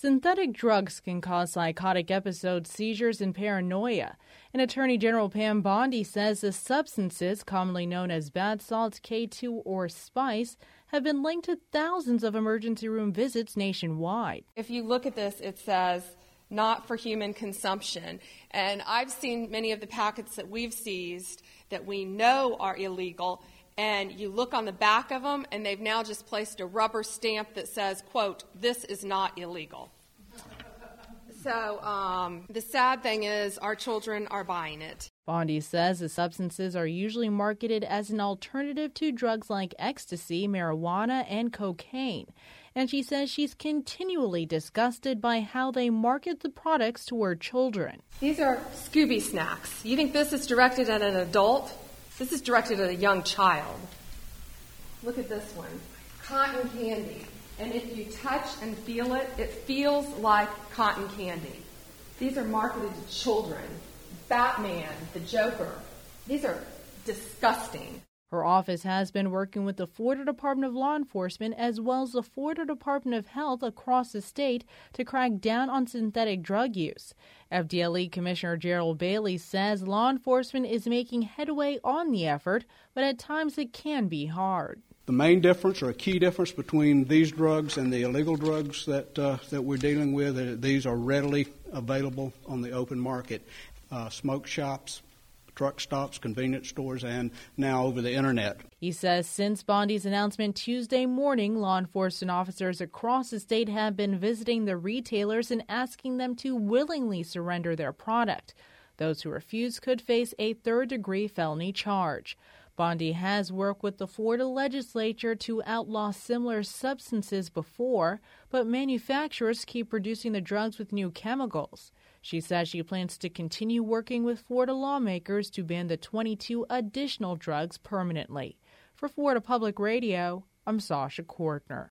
Synthetic drugs can cause psychotic episodes, seizures, and paranoia. And Attorney General Pam Bondi says the substances, commonly known as bath salts, K2, or spice, have been linked to thousands of emergency room visits nationwide. If you look at this, it says not for human consumption. And I've seen many of the packets that we've seized that we know are illegal, and you look on the back of them, and they've now just placed a rubber stamp that says, quote, "This is not illegal." So the sad thing is our children are buying it. Bondi says the substances are usually marketed as an alternative to drugs like ecstasy, marijuana, and cocaine. And she says she's continually disgusted by how they market the products toward children. These are Scooby snacks. You think this is directed at an adult? This is directed at a young child. Look at this one. Cotton candy. And if you touch and feel it, it feels like cotton candy. These are marketed to children. Batman, the Joker. These are disgusting. Her office has been working with the Florida Department of Law Enforcement as well as the Florida Department of Health across the state to crack down on synthetic drug use. FDLE Commissioner Gerald Bailey says law enforcement is making headway on the effort, but at times it can be hard. The main difference or a key difference between these drugs and the illegal drugs that we're dealing with is that these are readily available on the open market. Smoke shops, truck stops, convenience stores, and now over the internet. He says since Bondi's announcement Tuesday morning, law enforcement officers across the state have been visiting the retailers and asking them to willingly surrender their product. Those who refuse could face a third-degree felony charge. Bondi has worked with the Florida legislature to outlaw similar substances before, but manufacturers keep producing the drugs with new chemicals. She says she plans to continue working with Florida lawmakers to ban the 22 additional drugs permanently. For Florida Public Radio, I'm Sasha Kortner.